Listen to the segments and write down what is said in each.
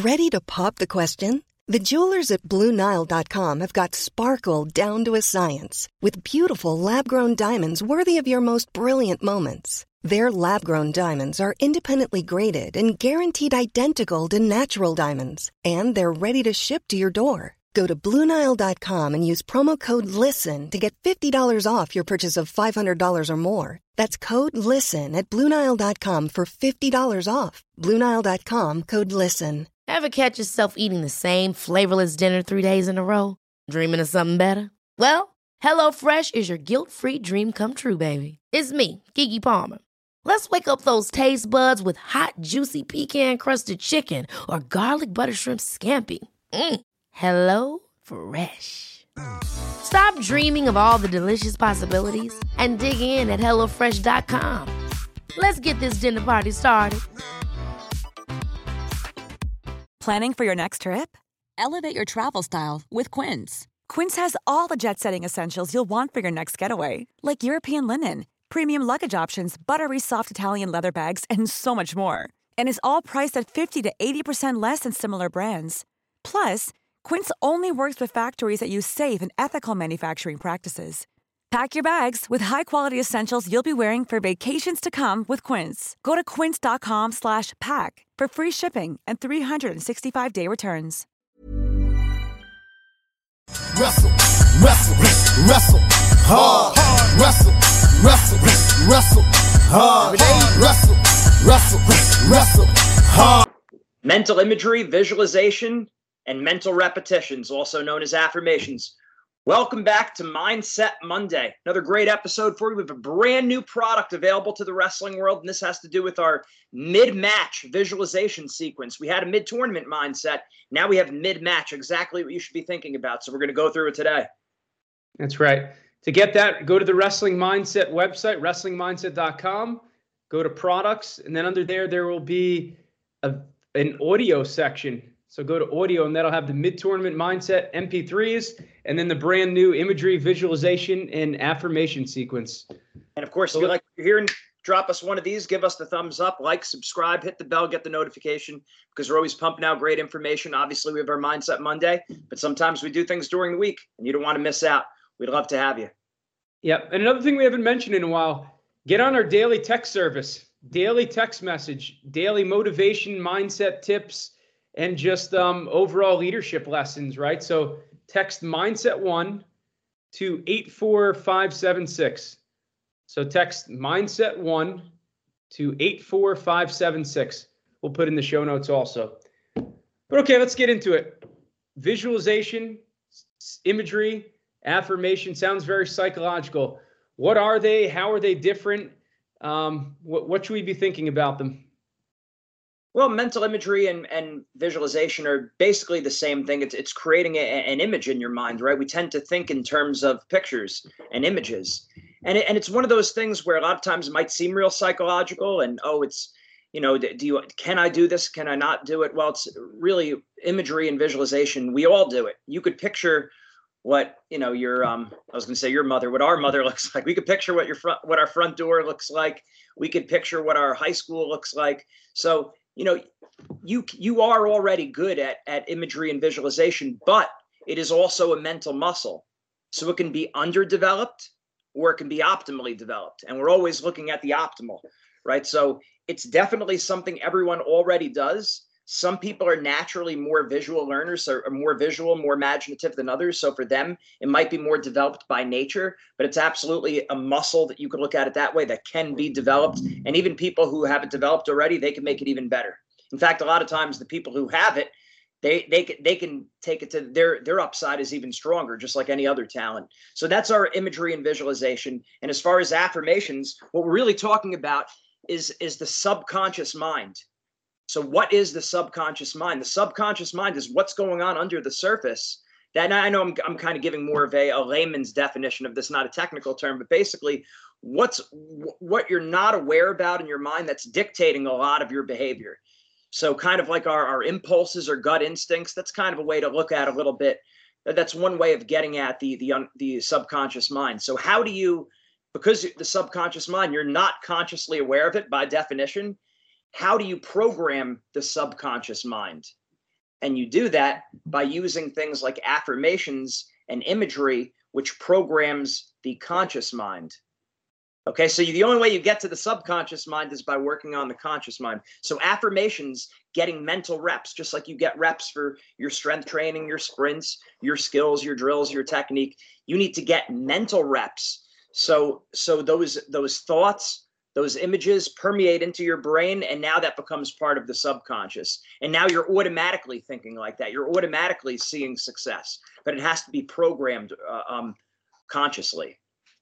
Ready to pop the question? The jewelers at BlueNile.com have got sparkle down to a science with beautiful lab-grown diamonds worthy of your most brilliant moments. Their lab-grown diamonds are independently graded and guaranteed identical to natural diamonds, and they're ready to ship to your door. Go to BlueNile.com and use promo code LISTEN to get $50 off your purchase of $500 or more. That's code LISTEN at BlueNile.com for $50 off. BlueNile.com, code LISTEN. Ever catch yourself eating the same flavorless dinner 3 days in a row? Dreaming of something better? Well, HelloFresh is your guilt-free dream come true, baby. It's me, Keke Palmer. Let's wake up those taste buds with hot, juicy pecan-crusted chicken or garlic butter shrimp scampi. Hello Fresh. Stop dreaming of all the delicious possibilities and dig in at HelloFresh.com. Let's get this dinner party started. Planning for your next trip? Elevate your travel style with Quince. Quince has all the jet-setting essentials you'll want for your next getaway, like European linen, premium luggage options, buttery soft Italian leather bags, and so much more. And is all priced at 50 to 80% less than similar brands. Plus, Quince only works with factories that use safe and ethical manufacturing practices. Pack your bags with high-quality essentials you'll be wearing for vacations to come with Quince. Go to quince.com/pack for free shipping and 365-day returns. Wrestle, wrestle, wrestle, hard, wrestle, wrestle, wrestle, hard, wrestle, wrestle, wrestle, hard. Mental imagery, visualization, and mental repetitions, also known as affirmations. Welcome back to Mindset Monday. Another great episode for you. We have a brand new product available to the wrestling world, and this has to do with our mid-match visualization sequence. We had a mid-tournament mindset. Now we have mid-match, exactly what you should be thinking about. So we're going to go through it today. That's right. To get that, go to the Wrestling Mindset website, wrestlingmindset.com, go to products, and then under there will be an audio section. So go to audio, and that'll have the mid-tournament mindset MP3s, and then the brand new imagery, visualization, and affirmation sequence. And of course, if you like what you're hearing, drop us one of these, give us the thumbs up, like, subscribe, hit the bell, get the notification, because we're always pumping out great information. Obviously, we have our Mindset Monday, but sometimes we do things during the week, and you don't want to miss out. We'd love to have you. Yep. And another thing we haven't mentioned in a while, get on our daily text service, daily text message, daily motivation, mindset tips, and just overall leadership lessons, right? So text Mindset 1 to 84576. So text Mindset 1 to 84576. We'll put in the show notes also. But okay, let's get into it. Visualization, imagery, affirmation sounds very psychological. What are they? How are they different? What should we be thinking about them? Well, mental imagery and visualization are basically the same thing. It's creating an image in your mind, right? We tend to think in terms of pictures and images. And it's one of those things where a lot of times it might seem real psychological and, it's, can I do this? Can I not do it? Well, it's really imagery and visualization. We all do it. You could picture what, your, I was going to say your mother, what our mother looks like. We could picture what our front door looks like. We could picture what our high school looks like. So, you are already good at imagery and visualization, but it is also a mental muscle. So it can be underdeveloped or it can be optimally developed. And we're always looking at the optimal, right? So it's definitely something everyone already does. Some people are naturally more visual learners, or more visual, more imaginative than others. So for them, it might be more developed by nature, but it's absolutely a muscle that you could look at it that way that can be developed. And even people who have it developed already, they can make it even better. In fact, a lot of times the people who have it, they can take it to their upside is even stronger, just like any other talent. So that's our imagery and visualization. And as far as affirmations, what we're really talking about is the subconscious mind. So what is the subconscious mind? The subconscious mind is what's going on under the surface. That, I know I'm kind of giving more of a layman's definition of this, not a technical term, but basically what you're not aware about in your mind that's dictating a lot of your behavior. So kind of like our impulses or gut instincts, that's kind of a way to look at a little bit. That's one way of getting at the subconscious mind. So how do you, because the subconscious mind, you're not consciously aware of it by definition, how do you program the subconscious mind? And you do that by using things like affirmations and imagery, which programs the conscious mind. Okay, so the only way you get to the subconscious mind is by working on the conscious mind. So affirmations, getting mental reps, just like you get reps for your strength training, your sprints, your skills, your drills, your technique. You need to get mental reps. So those thoughts, those images permeate into your brain, and now that becomes part of the subconscious. And now you're automatically thinking like that. You're automatically seeing success, but it has to be programmed consciously.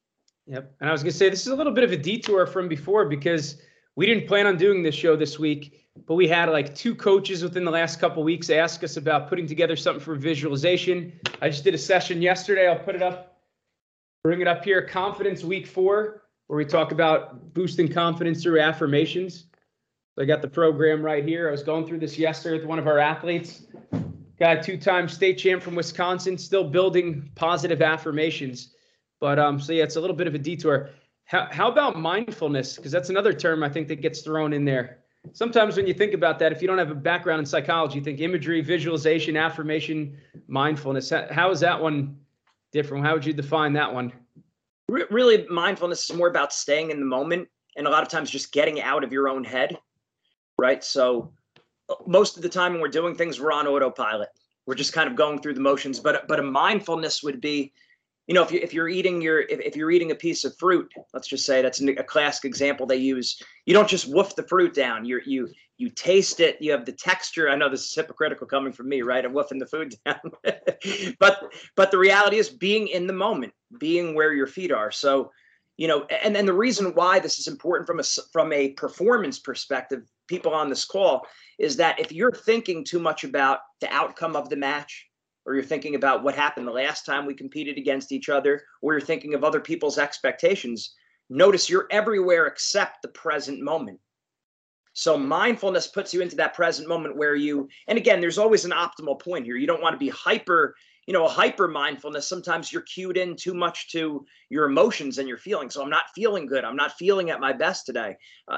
Yep. And I was going to say, this is a little bit of a detour from before, because we didn't plan on doing this show this week, but we had like 2 coaches within the last couple of weeks ask us about putting together something for visualization. I just did a session yesterday. I'll put it up, bring it up here. Confidence Week 4, where we talk about boosting confidence through affirmations. So I got the program right here. I was going through this yesterday with one of our athletes, got a 2-time state champ from Wisconsin, still building positive affirmations. But so yeah, it's a little bit of a detour. How about mindfulness? Because that's another term I think that gets thrown in there. Sometimes when you think about that, if you don't have a background in psychology, you think imagery, visualization, affirmation, mindfulness. How is that one different? How would you define that one? Really, mindfulness is more about staying in the moment, and a lot of times just getting out of your own head, right? So most of the time when we're doing things, we're on autopilot. We're just kind of going through the motions. But a mindfulness would be, you know, if you're eating a piece of fruit, let's just say that's a classic example they use. You don't just woof the fruit down. You taste it. You have the texture. I know this is hypocritical coming from me, right? I'm woofing the food down. but the reality is being in the moment, being where your feet are. So, you know, and the reason why this is important from a performance perspective, people on this call, is that if you're thinking too much about the outcome of the match, or you're thinking about what happened the last time we competed against each other, or you're thinking of other people's expectations, notice you're everywhere except the present moment. So mindfulness puts you into that present moment where and again, there's always an optimal point here. You don't want to be hyper mindfulness. Sometimes you're cued in too much to your emotions and your feelings. So I'm not feeling good. I'm not feeling at my best today.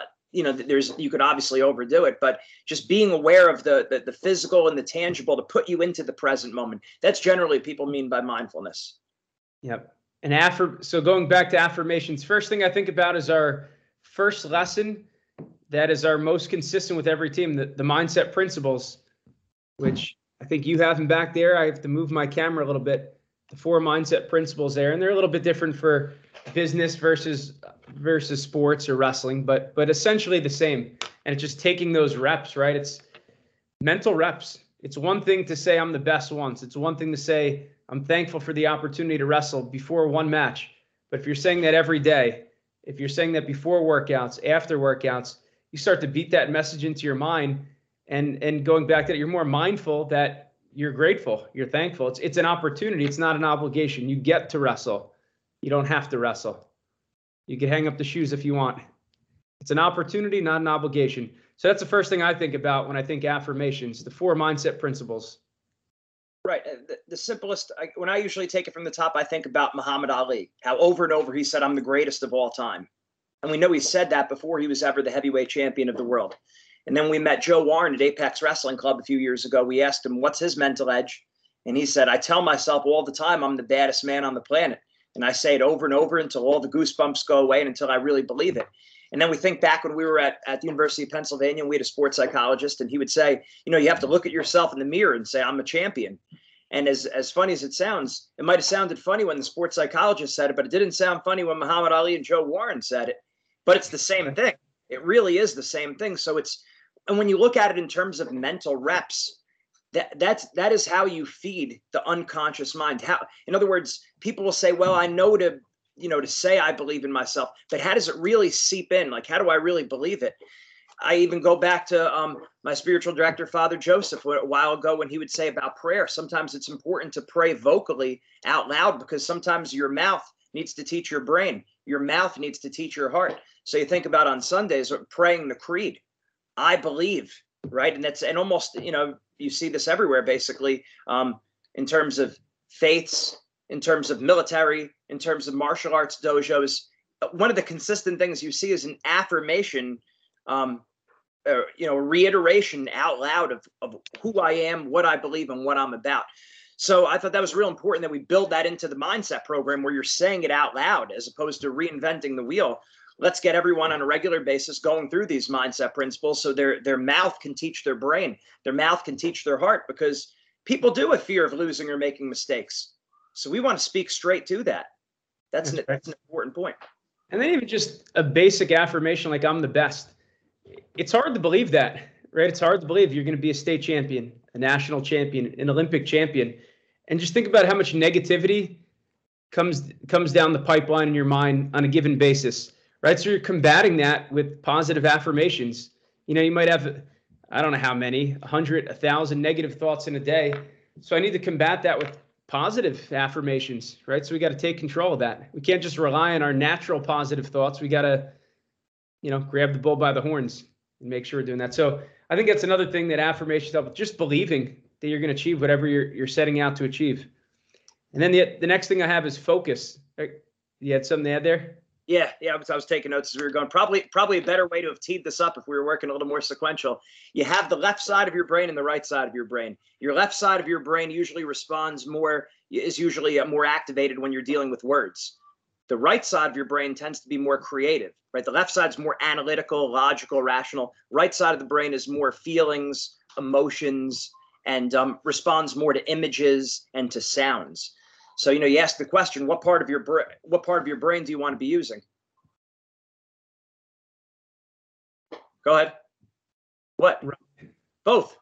You could obviously overdo it, but just being aware of the physical and the tangible to put you into the present moment. That's generally what people mean by mindfulness. Yep. And so going back to affirmations, first thing I think about is our first lesson. That is our most consistent with every team, the mindset principles, which I think you have them back there. I have to move my camera a little bit. The 4 mindset principles there, and they're a little bit different for business versus sports or wrestling, but essentially the same. And it's just taking those reps, right? It's mental reps. It's one thing to say I'm the best once. It's one thing to say I'm thankful for the opportunity to wrestle before one match. But if you're saying that every day, if you're saying that before workouts, after workouts, you start to beat that message into your mind. And going back to that, you're more mindful that you're grateful, you're thankful. It's an opportunity. It's not an obligation. You get to wrestle. You don't have to wrestle. You can hang up the shoes if you want. It's an opportunity, not an obligation. So that's the first thing I think about when I think affirmations, the 4 mindset principles. Right. The simplest, when I usually take it from the top, I think about Muhammad Ali, how over and over he said, I'm the greatest of all time. And we know he said that before he was ever the heavyweight champion of the world. And then we met Joe Warren at Apex Wrestling Club a few years ago. We asked him, what's his mental edge? And he said, I tell myself all the time, I'm the baddest man on the planet. And I say it over and over until all the goosebumps go away and until I really believe it. And then we think back when we were at the University of Pennsylvania, and we had a sports psychologist, and he would say, you have to look at yourself in the mirror and say, I'm a champion. And as funny as it sounds, it might have sounded funny when the sports psychologist said it, but it didn't sound funny when Muhammad Ali and Joe Warren said it. But it's the same thing. It really is the same thing. So and when you look at it in terms of mental reps, that is how you feed the unconscious mind. In other words, people will say, well, I know to say I believe in myself, but how does it really seep in? Like, how do I really believe it? I even go back to my spiritual director, Father Joseph, a while ago, when he would say about prayer. Sometimes it's important to pray vocally out loud, because sometimes your mouth needs to teach your brain. Your mouth needs to teach your heart. So you think about on Sundays praying the creed. I believe, right? And almost, you see this everywhere, basically, in terms of faiths, in terms of military, in terms of martial arts dojos. One of the consistent things you see is an affirmation reiteration out loud of who I am, what I believe, and what I'm about. So I thought that was real important that we build that into the mindset program where you're saying it out loud as opposed to reinventing the wheel. Let's get everyone on a regular basis going through these mindset principles so their mouth can teach their brain, their mouth can teach their heart, because people do have fear of losing or making mistakes. So we want to speak straight to that. That's an important point. And then even just a basic affirmation like I'm the best. It's hard to believe that, right? It's hard to believe you're going to be a state champion, a national champion, an Olympic champion. And just think about how much negativity comes down the pipeline in your mind on a given basis, right? So you're combating that with positive affirmations. You might have, I don't know how many, 100, 1,000 negative thoughts in a day. So I need to combat that with positive affirmations, right? So we got to take control of that. We can't just rely on our natural positive thoughts. We got to, grab the bull by the horns and make sure we're doing that. So I think that's another thing that affirmations help with, just believing that you're going to achieve whatever you're setting out to achieve. And then the next thing I have is focus. You had something to add there? Yeah. I was taking notes as we were going. Probably a better way to have teed this up if we were working a little more sequential. You have the left side of your brain and the right side of your brain. Your left side of your brain usually is usually more activated when you're dealing with words. The right side of your brain tends to be more creative, right? The left side's more analytical, logical, rational. Right side of the brain is more feelings, emotions, and responds more to images and to sounds. So, you ask the question, what part of your brain do you want to be using? Go ahead. What? Both.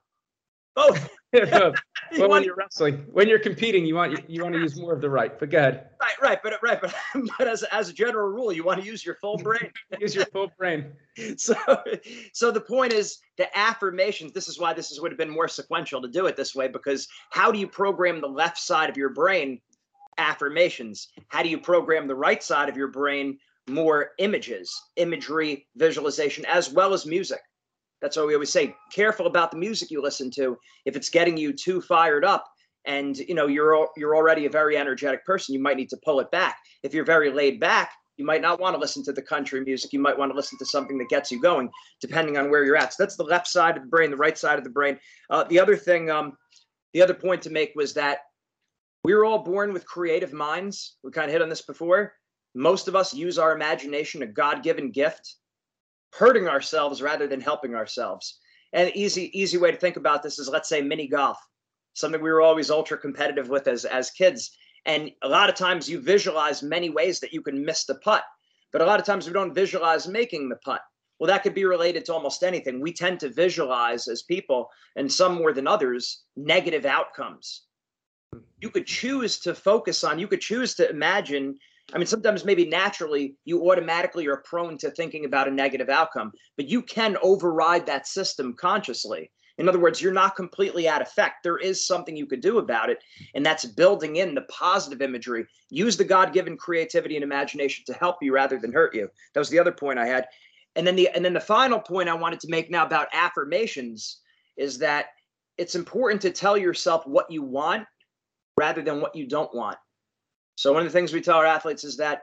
Well, when you're wrestling, when you're competing, you want to use more of the right. But go ahead. Right. But as a general rule, you want to use your full brain. Use your full brain. So the point is the affirmations. This is why would have been more sequential to do it this way, because how do you program the left side of your brain? Affirmations. How do you program the right side of your brain? More imagery, visualization, as well as music. That's why we always say, careful about the music you listen to. If it's getting you too fired up and you're already a very energetic person, you might need to pull it back. If you're very laid back, you might not want to listen to the country music. You might want to listen to something that gets you going, depending on where you're at. So that's the left side of the brain, the right side of the brain. The other point to make was that we were all born with creative minds. We kind of hit on this before. Most of us use our imagination, a God-given gift, hurting ourselves rather than helping ourselves. And easy way to think about this is, let's say, mini golf, something we were always ultra competitive with as kids. And a lot of times you visualize many ways that you can miss the putt, but a lot of times we don't visualize making the putt. Well, that could be related to almost anything. We tend to visualize as people, and some more than others, negative outcomes. You could choose to focus on, you could choose to imagine. I mean, sometimes maybe naturally you automatically are prone to thinking about a negative outcome, but you can override that system consciously. In other words, you're not completely at effect. There is something you could do about it, and that's building in the positive imagery. Use the God-given creativity and imagination to help you rather than hurt you. That was the other point I had. And then the final point I wanted to make now about affirmations is that it's important to tell yourself what you want rather than what you don't want. So one of the things we tell our athletes is that,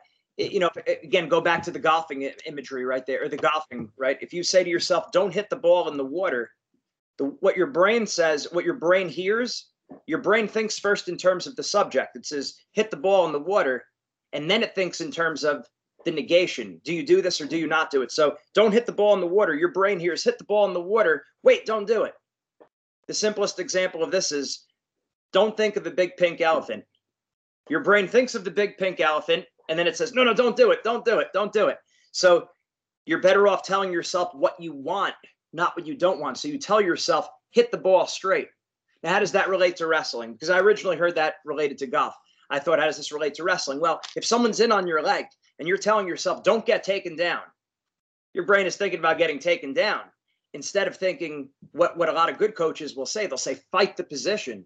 again, go back to the golfing imagery right there, or the golfing, right? If you say to yourself, don't hit the ball in the water, what your brain says, what your brain hears, your brain thinks first in terms of the subject. It says, hit the ball in the water, and then it thinks in terms of the negation. Do you do this or do you not do it? So don't hit the ball in the water. Your brain hears, hit the ball in the water. Wait, don't do it. The simplest example of this is, don't think of the big pink elephant. Your brain thinks of the big pink elephant, and then it says, no, don't do it. Don't do it. Don't do it. So you're better off telling yourself what you want, not what you don't want. So you tell yourself, hit the ball straight. Now, how does that relate to wrestling? Because I originally heard that related to golf. I thought, how does this relate to wrestling? Well, if someone's in on your leg and you're telling yourself, don't get taken down, your brain is thinking about getting taken down. Instead of thinking what a lot of good coaches will say, they'll say, fight the position.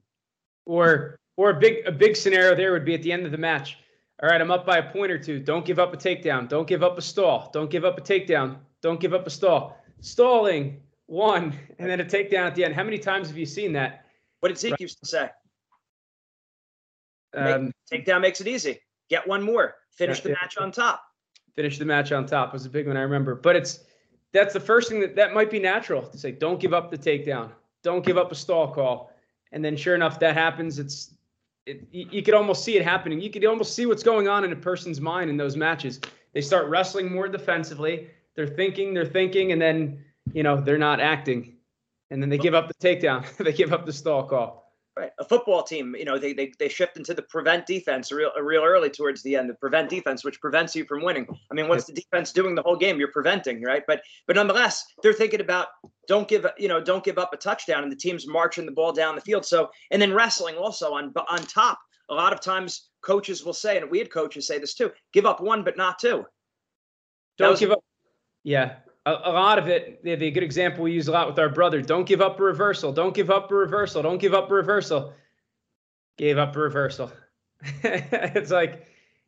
Or a big scenario there would be at the end of the match. All right, I'm up by a point or two. Don't give up a takedown. Don't give up a stall. Don't give up a takedown. Don't give up a stall. Stalling, one, and then a takedown at the end. How many times have you seen that? What did Zeke used to say? Takedown makes it easy. Get one more. Finish the match on top. Finish the match on top was a big one, I remember. But that's the first thing that might be natural to say, don't give up the takedown. Don't give up a stall call. And then sure enough, that happens. You could almost see it happening. You could almost see what's going on in a person's mind in those matches. They start wrestling more defensively. They're thinking, and then, they're not acting. And then they give up the takedown. They give up the stall call. Right. A football team, they shift into the prevent defense real early towards the end, the prevent defense, which prevents you from winning. I mean, what's the defense doing the whole game? You're preventing, right? But nonetheless, they're thinking about don't give up a touchdown, and the team's marching the ball down the field. So, and then wrestling also on top. A lot of times coaches will say, and we had coaches say this too, give up one, but not two. Don't give up. Yeah. A lot of it, the good example we use a lot with our brother, don't give up a reversal. Don't give up a reversal. Don't give up a reversal. Gave up a reversal. It's like,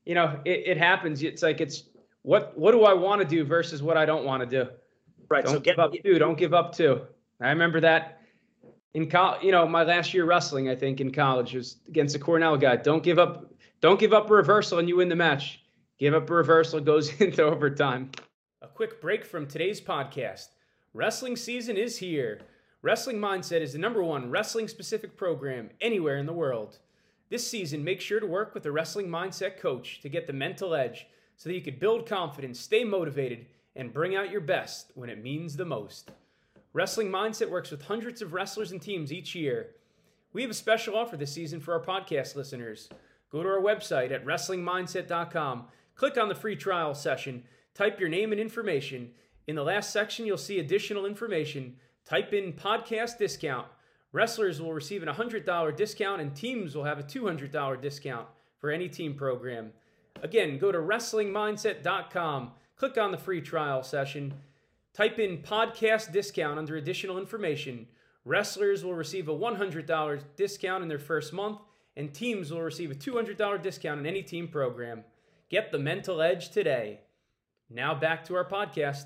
it happens. It's like, it's what do I want to do versus what I don't want to do. Right. Don't give up two. Don't give up two. I remember that in college, my last year wrestling, I think in college was against a Cornell guy. Don't give up a reversal and you win the match. Give up a reversal, goes into overtime. A quick break from today's podcast. Wrestling season is here. Wrestling Mindset is the #1 wrestling-specific program anywhere in the world. This season, make sure to work with a Wrestling Mindset coach to get the mental edge so that you can build confidence, stay motivated, and bring out your best when it means the most. Wrestling Mindset works with hundreds of wrestlers and teams each year. We have a special offer this season for our podcast listeners. Go to our website at wrestlingmindset.com, click on the free trial session, type your name and information. In the last section, you'll see additional information. Type in podcast discount. Wrestlers will receive a $100 discount and teams will have a $200 discount for any team program. Again, go to wrestlingmindset.com. Click on the free trial session. Type in podcast discount under additional information. Wrestlers will receive a $100 discount in their first month and teams will receive a $200 discount in any team program. Get the mental edge today. Now back to our podcast.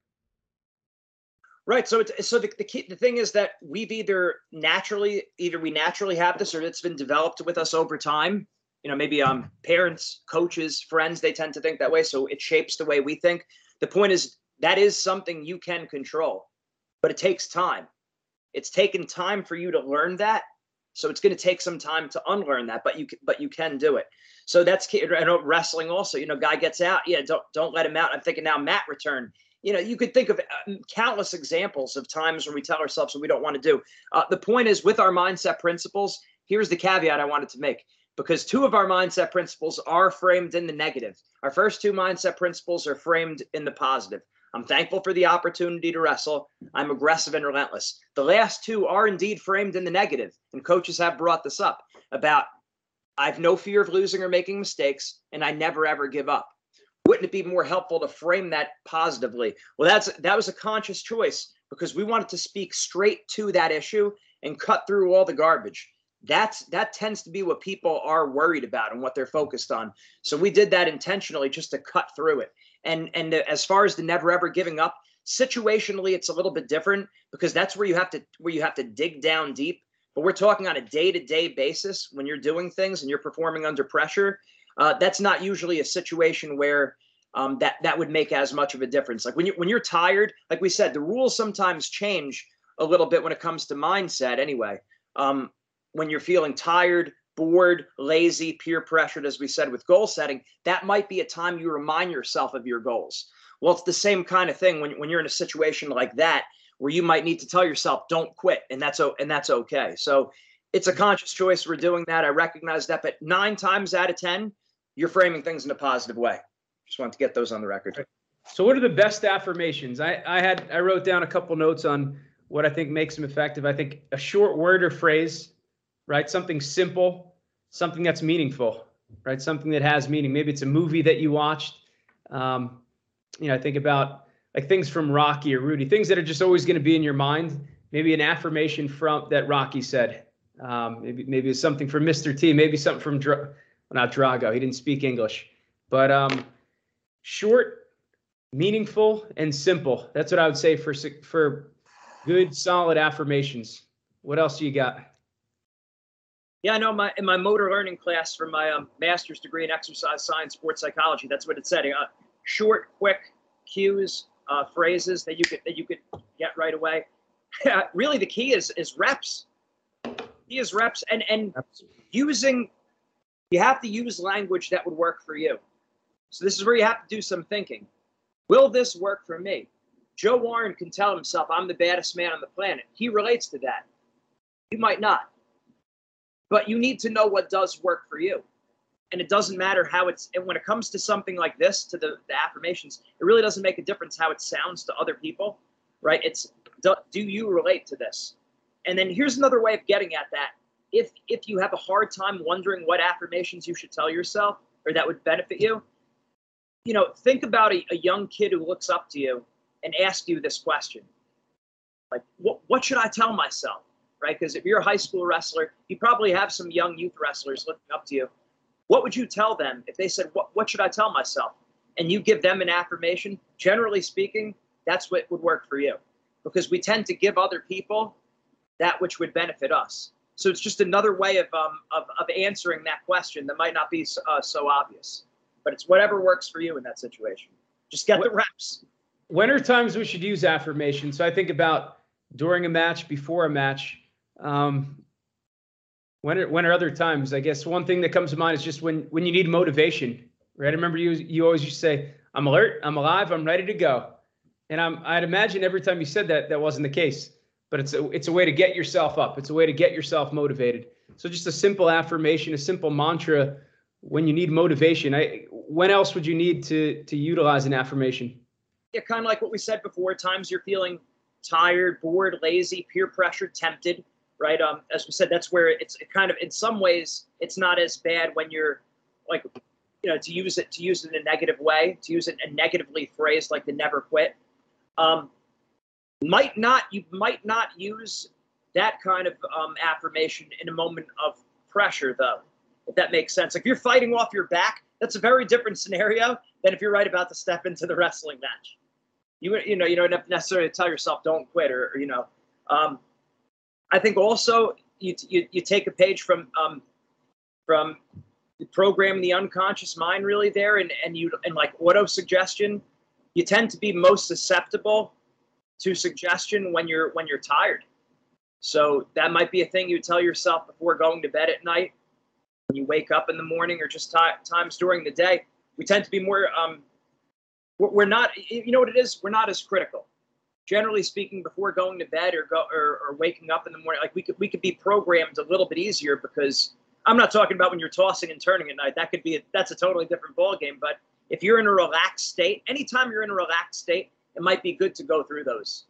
Right. So the thing is that we've either we naturally have this or it's been developed with us over time. Maybe parents, coaches, friends, they tend to think that way. So it shapes the way we think. The point is that is something you can control, but it takes time. It's taken time for you to learn that. So it's going to take some time to unlearn that, but you can do it. So that's wrestling also. Guy gets out, don't let him out. I'm thinking now Matt return. You could think of countless examples of times when we tell ourselves what we don't want to do. The point is with our mindset principles. Here's the caveat I wanted to make, because 2 of our mindset principles are framed in the negative. Our first 2 mindset principles are framed in the positive. I'm thankful for the opportunity to wrestle. I'm aggressive and relentless. The last 2 are indeed framed in the negative, and coaches have brought this up about I have no fear of losing or making mistakes, and I never, ever give up. Wouldn't it be more helpful to frame that positively? Well, that was a conscious choice because we wanted to speak straight to that issue and cut through all the garbage. That tends to be what people are worried about and what they're focused on. So we did that intentionally just to cut through it. And as far as the never ever giving up, situationally, it's a little bit different because that's where you have to dig down deep. But we're talking on a day-to-day basis when you're doing things and you're performing under pressure. That's not usually a situation where that would make as much of a difference. Like when you're tired, like we said, the rules sometimes change a little bit when it comes to mindset. Anyway, when you're feeling tired, bored, lazy, peer pressured, as we said with goal setting, that might be a time you remind yourself of your goals. Well, it's the same kind of thing when you're in a situation like that, where you might need to tell yourself, don't quit. And that's okay. So it's a conscious choice. We're doing that. I recognize that, but 9 times out of 10, you're framing things in a positive way. Just wanted to get those on the record. So what are the best affirmations? I wrote down a couple notes on what I think makes them effective. I think a short word or phrase, right? Something simple, something that's meaningful, right? Something that has meaning. Maybe it's a movie that you watched. I think about like things from Rocky or Rudy, things that are just always going to be in your mind. Maybe an affirmation from that Rocky said. Maybe it's something from Mr. T. Maybe something from not Drago. He didn't speak English, but short, meaningful, and simple. That's what I would say for good, solid affirmations. What else do you got? Yeah, I know in my motor learning class for my master's degree in exercise science, sports psychology, that's what it said. Short, quick cues, phrases that you could get right away. Really, the key is reps. He is reps and using. You have to use language that would work for you. So this is where you have to do some thinking. Will this work for me? Joe Warren can tell himself, I'm the baddest man on the planet. He relates to that. You might not. But you need to know what does work for you. And it doesn't matter how and when it comes to something like this, to the affirmations, it really doesn't make a difference how it sounds to other people, right? It's, do you relate to this? And then here's another way of getting at that. If you have a hard time wondering what affirmations you should tell yourself or that would benefit you, think about a young kid who looks up to you and asks you this question. Like, what should I tell myself, right? Because if you're a high school wrestler, you probably have some young youth wrestlers looking up to you. What would you tell them if they said, what should I tell myself? And you give them an affirmation, generally speaking, that's what would work for you. Because we tend to give other people that which would benefit us. So it's just another way of answering that question that might not be so obvious. But it's whatever works for you in that situation. Just get the reps. When are times we should use affirmations? So I think about during a match, before a match. When are other times? I guess one thing that comes to mind is just when you need motivation, right? I remember you always used to say, I'm alert, I'm alive, I'm ready to go. And I'd imagine every time you said that wasn't the case. But it's a way to get yourself up. It's a way to get yourself motivated. So just a simple affirmation, a simple mantra when you need motivation. When else would you need to utilize an affirmation? Yeah, kind of like what we said before. Times you're feeling tired, bored, lazy, peer pressure, tempted, right? As we said, that's where it's kind of, in some ways, it's not as bad when you're like, to use it in a negative way, to use it in a negatively phrased, like the never quit. You might not use that kind of affirmation in a moment of pressure, though, if that makes sense. Like if you're fighting off your back, that's a very different scenario than if you're right about to step into the wrestling match. You don't have to necessarily tell yourself don't quit or I think also you take a page from the program, the unconscious mind, really there, and like auto suggestion, you tend to be most susceptible to suggestion when you're tired. So that might be a thing you tell yourself before going to bed at night, when you wake up in the morning, or just times during the day. We tend to be more, we're not, you know what it is? We're not as critical. Generally speaking, before going to bed or waking up in the morning, like we could be programmed a little bit easier, because I'm not talking about when you're tossing and turning at night. That's a totally different ballgame. But if you're in a relaxed state, anytime you're in a relaxed state, it might be good to go through those.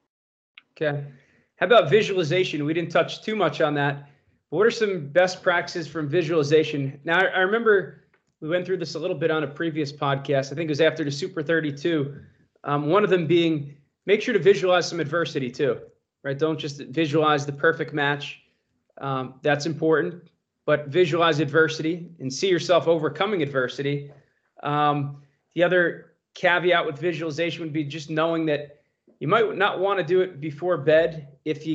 Okay. How about visualization? We didn't touch too much on that. But what are some best practices from visualization? Now, I remember we went through this a little bit on a previous podcast. I think it was after the Super 32. One of them being, make sure to visualize some adversity too, right? Don't just visualize the perfect match. That's important, but visualize adversity and see yourself overcoming adversity. The other caveat with visualization would be just knowing that you might not want to do it before bed if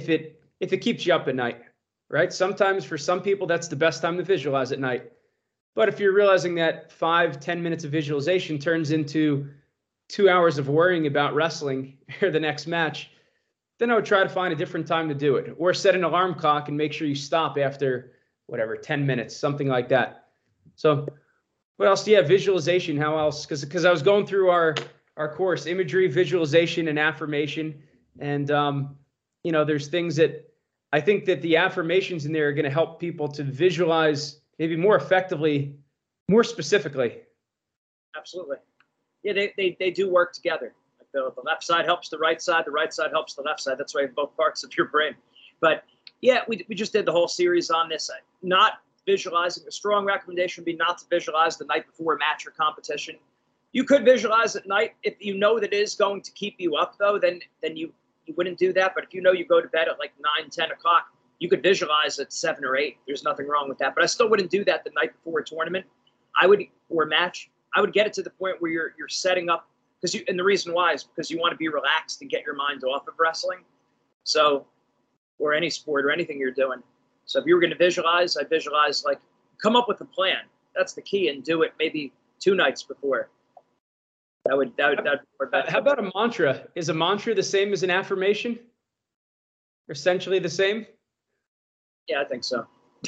it keeps you up at night, right? Sometimes for some people, that's the best time to visualize at night. But if you're realizing that 5-10 minutes of visualization turns into 2 hours of worrying about wrestling or the next match, then I would try to find a different time to do it, or set an alarm clock and make sure you stop after 10 minutes, something like that. So what else do you have? Visualization. How else? Because I was going through our course, imagery, visualization, and affirmation. And, there's things that I think that the affirmations in there are going to help people to visualize maybe more effectively, more specifically. Absolutely. Yeah, they do work together. Like the left side helps the right side helps the left side. That's why both parts of your brain. But yeah, we just did the whole series on this. Not visualizing. A strong recommendation would be not to visualize the night before a match or competition. You could visualize at night. If you know that it is going to keep you up, though, then you wouldn't do that. But if you know you go to bed at like 9-10 o'clock, you could visualize at 7 or 8. There's nothing wrong with that. But I still wouldn't do that the night before a tournament. Or a match. I would get it to the point where you're setting up, and the reason why is because you want to be relaxed and get your mind off of wrestling. So, or any sport or anything you're doing. So if you were going to visualize, I'd visualize, like, come up with a plan. That's the key, and do it maybe 2 nights before. That would work better. How about a mantra? Is a mantra the same as an affirmation? Or essentially the same? Yeah, I think so.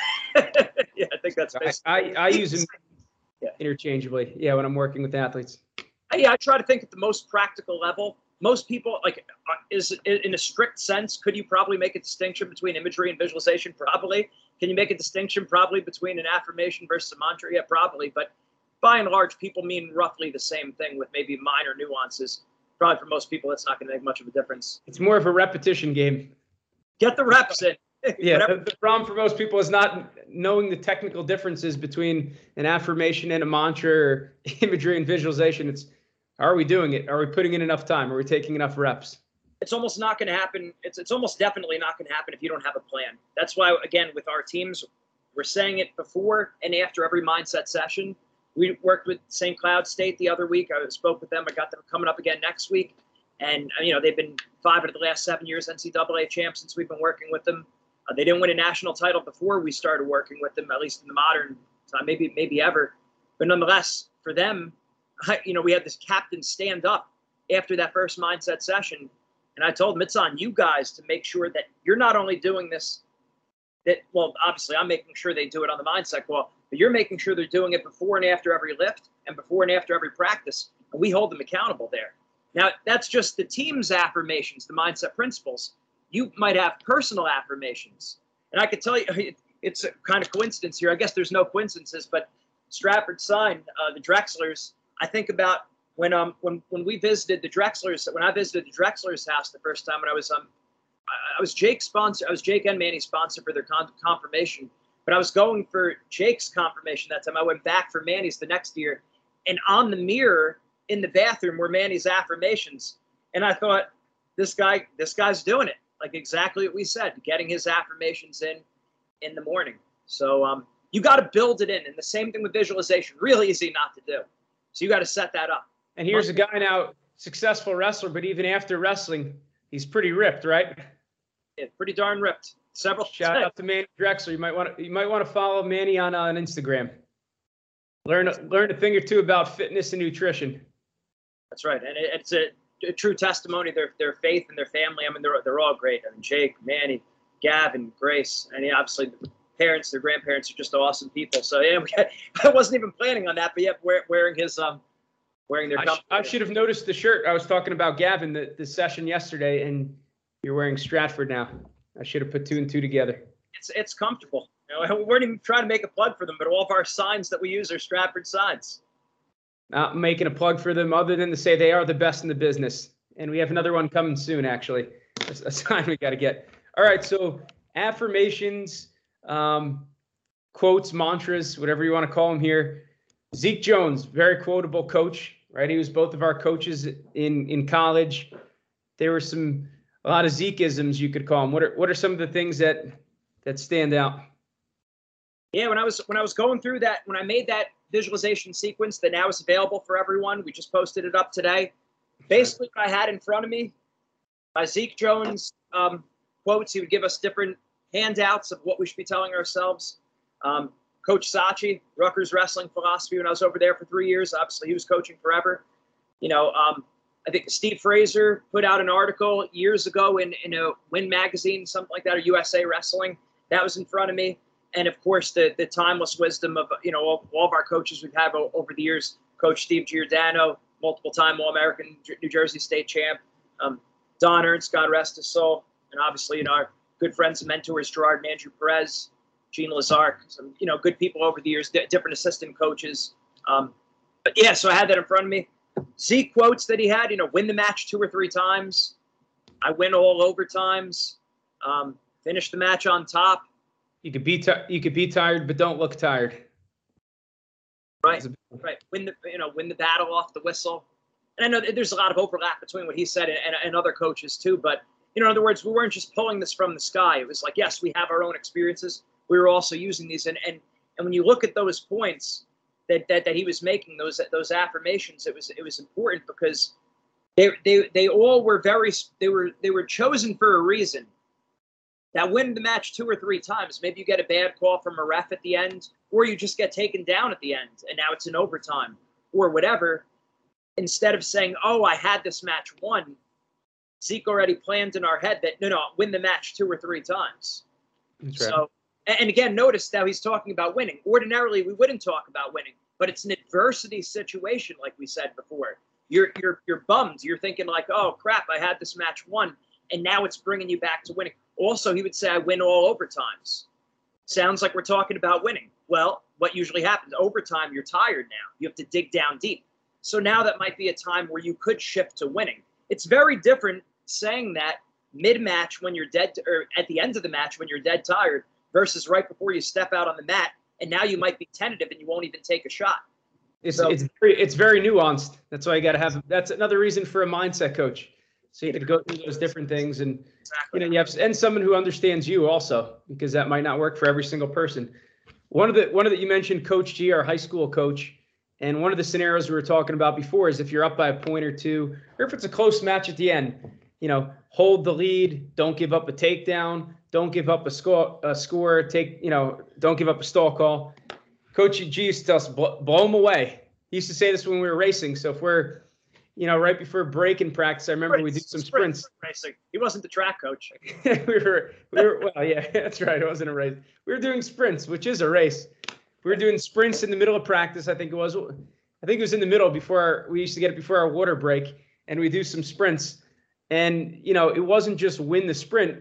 Yeah, I think that's basically. I use them interchangeably. Yeah, when I'm working with athletes. Yeah, I try to think at the most practical level. Most people, like, is in a strict sense, could you probably make a distinction between imagery and visualization? Probably. Can you make a distinction probably between an affirmation versus a mantra? Yeah, probably. But by and large, people mean roughly the same thing with maybe minor nuances. Probably for most people, that's not going to make much of a difference. It's more of a repetition game. Get the reps in. Yeah, the problem for most people is not knowing the technical differences between an affirmation and a mantra or imagery and visualization. It's, are we doing it? Are we putting in enough time? Are we taking enough reps? It's almost not going to happen. It's almost definitely not going to happen if you don't have a plan. That's why, again, with our teams, we're saying it before and after every mindset session. We worked with St. Cloud State the other week. I spoke with them. I got them coming up again next week. And, they've been 5 out of the last 7 years NCAA champs since we've been working with them. They didn't win a national title before we started working with them, at least in the modern time, maybe ever. But nonetheless, for them, we had this captain stand up after that first mindset session. And I told him, it's on you guys to make sure that you're not only doing this, obviously I'm making sure they do it on the mindset call, but you're making sure they're doing it before and after every lift and before and after every practice. And we hold them accountable there. Now, that's just the team's affirmations, the mindset principles. You might have personal affirmations. And I could tell you, it's a kind of coincidence here. I guess there's no coincidences, but Stratford signed the Drexlers. I think about when we visited the Drexlers, when I visited the Drexlers' house the first time, when I was Jake's sponsor. I was Jake and Manny's sponsor for their confirmation. But I was going for Jake's confirmation that time. I went back for Manny's the next year. And on the mirror in the bathroom were Manny's affirmations. And I thought, this guy's doing it. Like exactly what we said, getting his affirmations in the morning. So you got to build it in. And the same thing with visualization, really easy not to do. So you got to set that up. And here's a guy now, successful wrestler, but even after wrestling, he's pretty ripped, right? Yeah, pretty darn ripped. Shout out to Manny Drexler. You might want to follow Manny on Instagram. Learn a thing or two about fitness and nutrition. That's right, and it's a true testimony. Their faith and their family. I mean, they're all great. I mean, Jake, Manny, Gavin, Grace, and obviously the parents, their grandparents are just awesome people. So yeah, I wasn't even planning on that, but yeah, wearing their. I should have noticed the shirt. I was talking about Gavin the session yesterday, and you're wearing Stratford now. I should have put 2 and 2 together. It's comfortable. We weren't even trying to make a plug for them, but all of our signs that we use are Stratford signs. Not making a plug for them other than to say they are the best in the business. And we have another one coming soon, actually. It's a sign we got to get. All right, so affirmations, quotes, mantras, whatever you want to call them here. Zeke Jones, very quotable coach, right? He was both of our coaches in college. There were a lot of Zeke-isms, you could call them. What are some of the things that stand out? Yeah, when I was going through that, when I made that visualization sequence that now is available for everyone, we just posted it up today. Basically, what I had in front of me, Zeke Jones quotes. He would give us different handouts of what we should be telling ourselves. Coach Sachi, Rutgers wrestling philosophy. When I was over there for 3 years, obviously he was coaching forever. I think Steve Fraser put out an article years ago in a Win magazine, something like that, or USA Wrestling. That was in front of me. And, of course, the timeless wisdom of, all of our coaches we've had over the years. Coach Steve Giordano, multiple-time All-American New Jersey State champ. Don Ernst, God rest his soul. And, obviously, our good friends and mentors, Gerard and Andrew Perez, Gene Lazark, some, good people over the years, different assistant coaches. But, yeah, so I had that in front of me. Zeke quotes that he had, win the match 2 or 3 times. I win all overtimes. Finish the match on top. You could be tired, but don't look tired. Right. Win the battle off the whistle. And I know there's a lot of overlap between what he said and other coaches too. But in other words, we weren't just pulling this from the sky. It was like, yes, we have our own experiences. We were also using these, and when you look at those points that he was making, those affirmations, it was important because they all were they were chosen for a reason. That win the match 2 or 3 times. Maybe you get a bad call from a ref at the end, or you just get taken down at the end, and now it's in overtime, or whatever. instead of saying, oh, I had this match won, Zeke already planned in our head that, no, win the match 2 or 3 times. That's right. So, and again, notice now he's talking about winning. Ordinarily, we wouldn't talk about winning, but it's an adversity situation, like we said before. You're bummed. You're thinking like, oh, crap, I had this match won, and now it's bringing you back to winning. Also, he would say, I win all overtimes. Sounds like we're talking about winning. Well, what usually happens? Overtime, you're tired now. You have to dig down deep. So now that might be a time where you could shift to winning. It's very different saying that mid-match when you're dead, or at the end of the match when you're dead tired, versus right before you step out on the mat, and now you might be tentative and you won't even take a shot. It's very nuanced. That's why you got to have. That's another reason for a mindset coach. So you have to go through those different things, and you have and someone who understands you also, because that might not work for every single person. One of the you mentioned Coach G, our high school coach, and one of the scenarios we were talking about before is if you're up by a point or two, or if it's a close match at the end, hold the lead, don't give up a takedown, don't give up a score, don't give up a stall call. Coach G used to tell us, blow them away. He used to say this when we were racing. So if we're, right before break in practice, I remember we did some sprints. Racing. He wasn't the track coach. we were, well, yeah, that's right. It wasn't a race. We were doing sprints, which is a race. We were doing sprints in the middle of practice. I think it was in the middle we used to get it before our water break, and we do some sprints. And, it wasn't just win the sprint.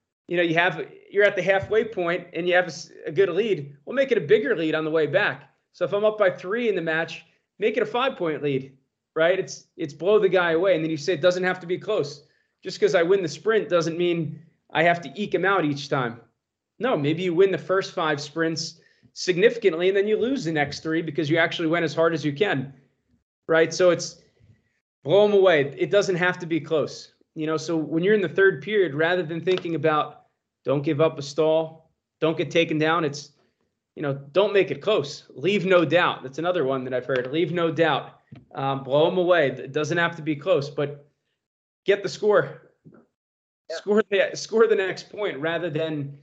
You're at the halfway point and you have a good lead. We'll make it a bigger lead on the way back. So if I'm up by 3 in the match, make it a 5-point lead, right? It's blow the guy away. And then you say it doesn't have to be close. Just because I win the sprint doesn't mean I have to eke him out each time. No, maybe you win the first 5 sprints significantly and then you lose the next 3 because you actually went as hard as you can, right? So it's blow them away. It doesn't have to be close. So when you're in the third period, rather than thinking about don't give up a stall, don't get taken down, it's, don't make it close. Leave no doubt. That's another one that I've heard. Leave no doubt. Blow them away. It doesn't have to be close, but get the score. Yeah. Score the next point rather than,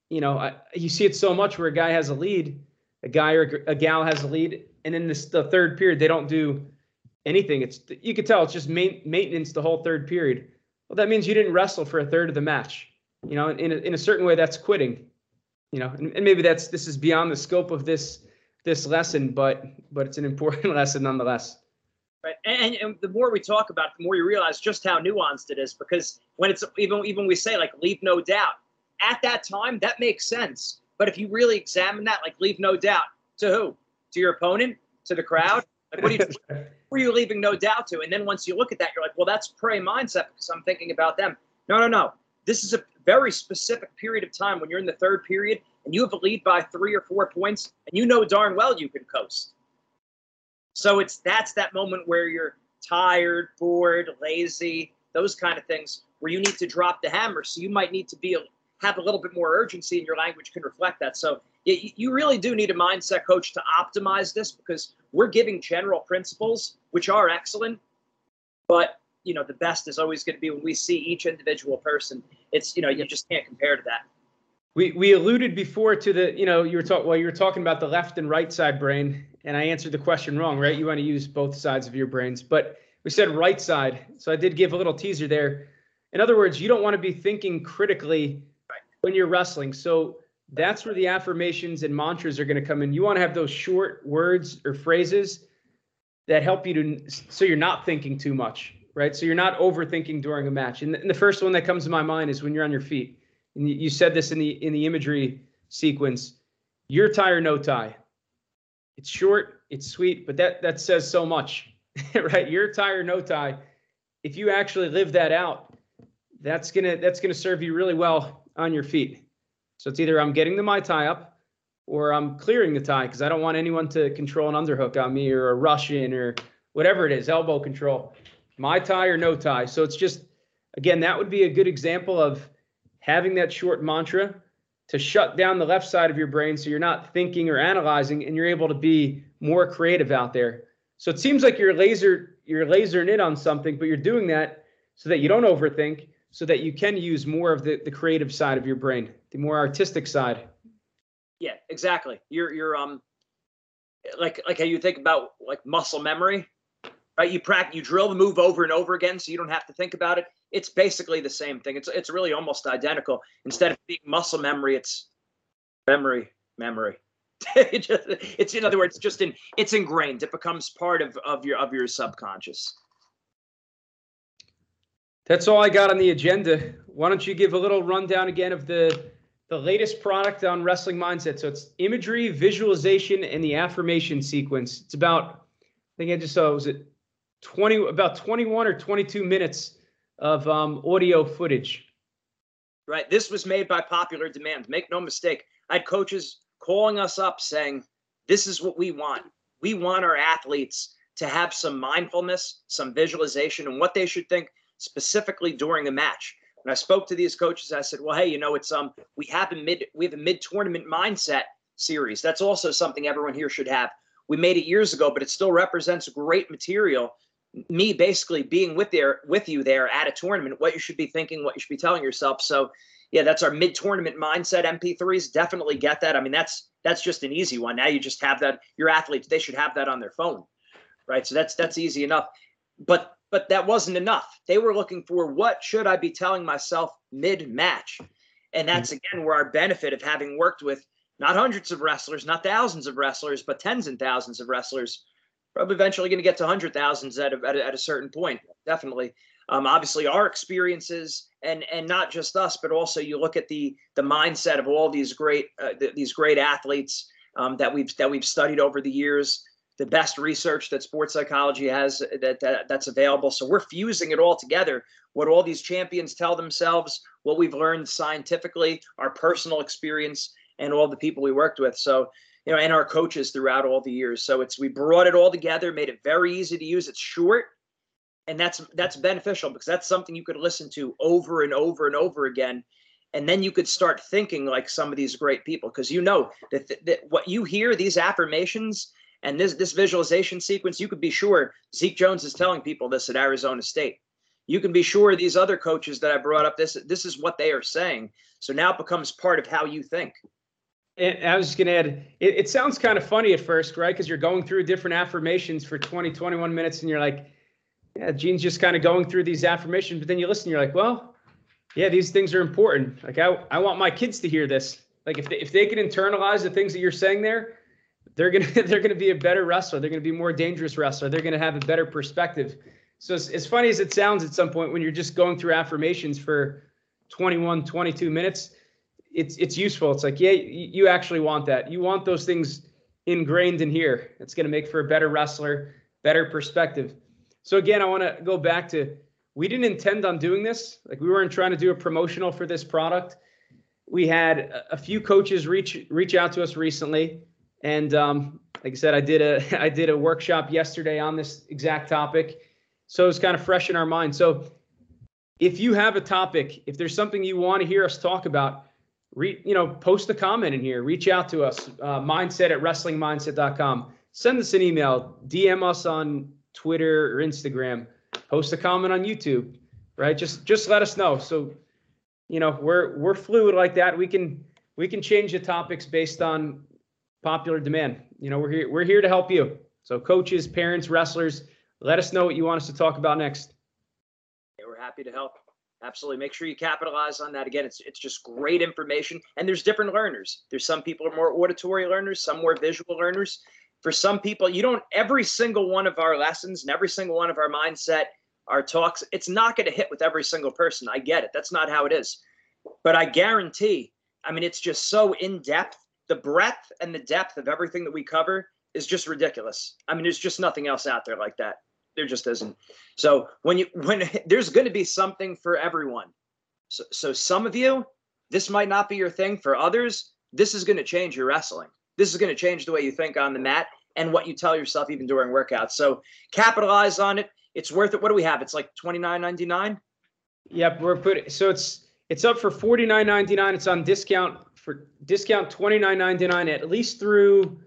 you see it so much where a guy has a lead, a guy or a gal has a lead, and in the third period, they don't do anything. You could tell it's just maintenance the whole third period. Well, that means you didn't wrestle for a third of the match. In a certain way, that's quitting. And maybe this is beyond the scope of this lesson, but it's an important lesson nonetheless. Right, and the more we talk about it, the more you realize just how nuanced it is. Because when it's even we say like leave no doubt, at that time that makes sense. But if you really examine that, like leave no doubt to who? To your opponent? To the crowd? Like who are you leaving no doubt to? And then once you look at that, you're like, well, that's prey mindset because I'm thinking about them. No. This is a very specific period of time when you're in the third period and you have a lead by 3 or 4 points and you know darn well you can coast. So that's that moment where you're tired, bored, lazy, those kind of things where you need to drop the hammer. So you might need to have a little bit more urgency and your language can reflect that. So you really do need a mindset coach to optimize this because we're giving general principles, which are excellent, but the best is always going to be when we see each individual person. It's, you just can't compare to that. We alluded before to the, you were talking about the left and right side brain, and I answered the question wrong, right? You want to use both sides of your brains, but we said right side. So I did give a little teaser there. In other words, you don't want to be thinking critically when you're wrestling. So that's where the affirmations and mantras are going to come in. You want to have those short words or phrases that help you so you're not thinking too much. Right. So you're not overthinking during a match. And the first one that comes to my mind is when you're on your feet. And you said this in the imagery sequence, your tie or no tie. It's short, it's sweet, but that says so much, right? Your tie or no tie. If you actually live that out, that's gonna serve you really well on your feet. So it's either I'm getting the my tie up or I'm clearing the tie because I don't want anyone to control an underhook on me or a rush in or whatever it is, elbow control. My tie or no tie. So it's just, again, that would be a good example of having that short mantra to shut down the left side of your brain so you're not thinking or analyzing and you're able to be more creative out there. So it seems like you're lasering in on something, but you're doing that so that you don't overthink, so that you can use more of the creative side of your brain, the more artistic side. Yeah, exactly. You're like how you think about like muscle memory. right? You drill the move over and over again, so you don't have to think about it. It's basically the same thing. It's really almost identical. Instead of being muscle memory, it's memory. It's in other words, it's ingrained. It becomes part of your subconscious. That's all I got on the agenda. Why don't you give a little rundown again of the latest product on Wrestling Mindset? So it's imagery, visualization, and the affirmation sequence. It's about, I think I just saw, was it about 21 or 22 minutes of audio footage. Right. This was made by popular demand. Make no mistake. I had coaches calling us up saying, this is what we want. We want our athletes to have some mindfulness, some visualization, and what they should think specifically during a match. When I spoke to these coaches, I said, well, hey, it's we have a mid-tournament mindset series. That's also something everyone here should have. We made it years ago, but it still represents great material. Me basically being with you there at a tournament, what you should be thinking, what you should be telling yourself. So yeah, that's our mid-tournament mindset MP3s. Definitely get that. I mean, that's just an easy one. Now you just have that. Your athletes, they should have that on their phone, right? So that's easy enough. But that wasn't enough. They were looking for, what should I be telling myself mid-match? And that's, again, where our benefit of having worked with not hundreds of wrestlers, not thousands of wrestlers, but tens and thousands of wrestlers, probably eventually going to get to 100,000s at a certain point, definitely. Obviously, our experiences, and not just us, but also you look at the mindset of all these great athletes that we've studied over the years, the best research that sports psychology has that's available. So we're fusing it all together, what all these champions tell themselves, what we've learned scientifically, our personal experience, and all the people we worked with. So, and our coaches throughout all the years. So we brought it all together, made it very easy to use. It's short, and that's beneficial because that's something you could listen to over and over and over again. And then you could start thinking like some of these great people, because that what you hear, these affirmations, and this visualization sequence, you could be sure Zeke Jones is telling people this at Arizona State. You can be sure these other coaches that I brought up, this is what they are saying. So now it becomes part of how you think. And I was just going to add, it sounds kind of funny at first, right? Because you're going through different affirmations for 20, 21 minutes, and you're like, yeah, Gene's just kind of going through these affirmations. But then you listen, you're like, well, yeah, these things are important. Like I want my kids to hear this. Like if they can internalize the things that you're saying there, they're gonna be a better wrestler. They're gonna be a more dangerous wrestler. They're gonna have a better perspective. So as funny as it sounds at some point when you're just going through affirmations for 21, 22 minutes, it's useful. It's like, yeah, you actually want that. You want those things ingrained in here. It's gonna make for a better wrestler, better perspective. So again, I want to go back to, we didn't intend on doing this. Like we weren't trying to do a promotional for this product. We had a few coaches reach out to us recently. And like I said, I did a workshop yesterday on this exact topic. So it's kind of fresh in our mind. So if you have a topic, if there's something you want to hear us talk about, post a comment in here, reach out to us, mindset@wrestlingmindset.com. Send us an email, DM us on Twitter or Instagram, post a comment on YouTube, right? Just let us know. So, we're fluid like that. We can change the topics based on popular demand. We're here to help you. So coaches, parents, wrestlers, let us know what you want us to talk about next. Yeah, we're happy to help. Absolutely. Make sure you capitalize on that. Again, it's just great information. And there's different learners. There's some people are more auditory learners, some more visual learners. For some people, every single one of our lessons and every single one of our mindset, our talks, it's not going to hit with every single person. I get it. That's not how it is. But I guarantee, it's just so in depth. The breadth and the depth of everything that we cover is just ridiculous. There's just nothing else out there like that. There just isn't. So when there's going to be something for everyone. So some of you, this might not be your thing. For others, this is going to change your wrestling. This is going to change the way you think on the mat and what you tell yourself even during workouts. So capitalize on it. It's worth it. What do we have? It's like $29.99. Yep, it's up for $49.99. It's on discount $29.99 at least through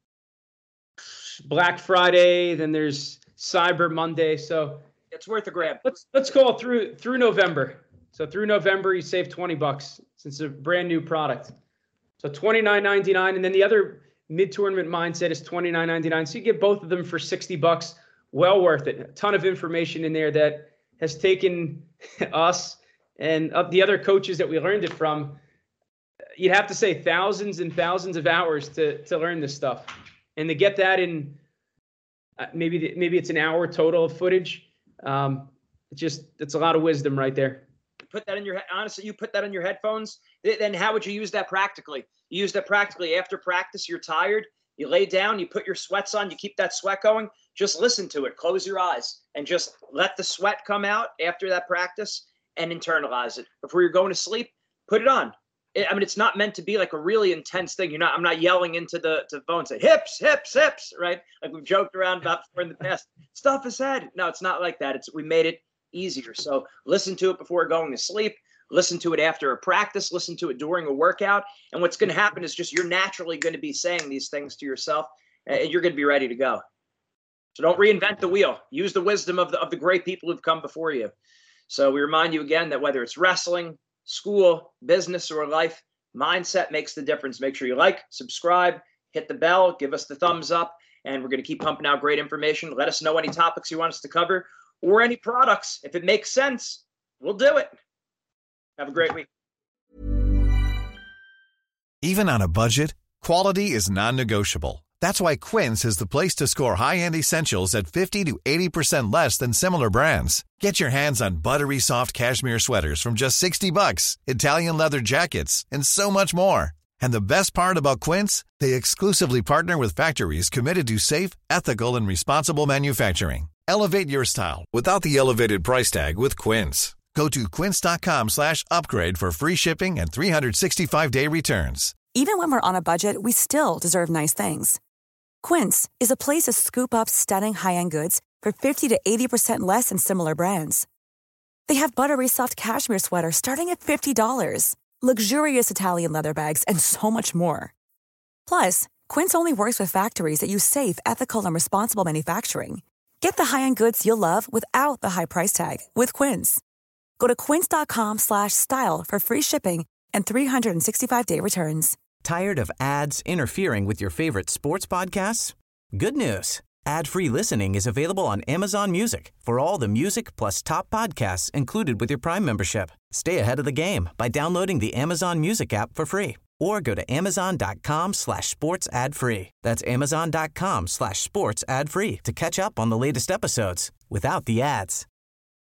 Black Friday. Then there's Cyber Monday. So it's worth a grab. Let's call it through November. So through November, you save $20 since it's a brand new product. So $29.99, and then the other mid-tournament mindset is $29.99. So you get both of them for $60. well worth it. A ton of information in there that has taken us and the other coaches that we learned it from, you'd have to say thousands and thousands of hours to learn this stuff. And to get that in maybe it's an hour total of footage. It's a lot of wisdom right there. Put that in your head. Honestly, you put that in your headphones. Then how would you use that practically? You use that practically after practice. You're tired. You lay down. You put your sweats on. You keep that sweat going. Just listen to it. Close your eyes and just let the sweat come out after that practice and internalize it. Before you're going to sleep, put it on. I mean, it's not meant to be like a really intense thing. I'm not yelling into the phone saying hips, hips, hips, right? Like we've joked around about before in the past. Stuff is said. No, it's not like that. We made it easier. So listen to it before going to sleep. Listen to it after a practice. Listen to it during a workout. And what's going to happen is just you're naturally going to be saying these things to yourself, and you're going to be ready to go. So don't reinvent the wheel. Use the wisdom of the great people who've come before you. So we remind you again that whether it's wrestling, school, business, or life, mindset makes the difference. Make sure you like, subscribe, hit the bell, give us the thumbs up, and we're going to keep pumping out great information. Let us know any topics you want us to cover or any products. If it makes sense, we'll do it. Have a great week. Even on a budget, quality is non-negotiable. That's why Quince is the place to score high-end essentials at 50 to 80% less than similar brands. Get your hands on buttery soft cashmere sweaters from just $60, Italian leather jackets, and so much more. And the best part about Quince, they exclusively partner with factories committed to safe, ethical, and responsible manufacturing. Elevate your style without the elevated price tag with Quince. Go to quince.com/upgrade for free shipping and 365-day returns. Even when we're on a budget, we still deserve nice things. Quince is a place to scoop up stunning high-end goods for 50 to 80% less than similar brands. They have buttery soft cashmere sweaters starting at $50, luxurious Italian leather bags, and so much more. Plus, Quince only works with factories that use safe, ethical, and responsible manufacturing. Get the high-end goods you'll love without the high price tag with Quince. Go to quince.com/style for free shipping and 365-day returns. Tired of ads interfering with your favorite sports podcasts? Good news. Ad-free listening is available on Amazon Music for all the music plus top podcasts included with your Prime membership. Stay ahead of the game by downloading the Amazon Music app for free or go to amazon.com/sports ad free. That's amazon.com/sports ad free to catch up on the latest episodes without the ads.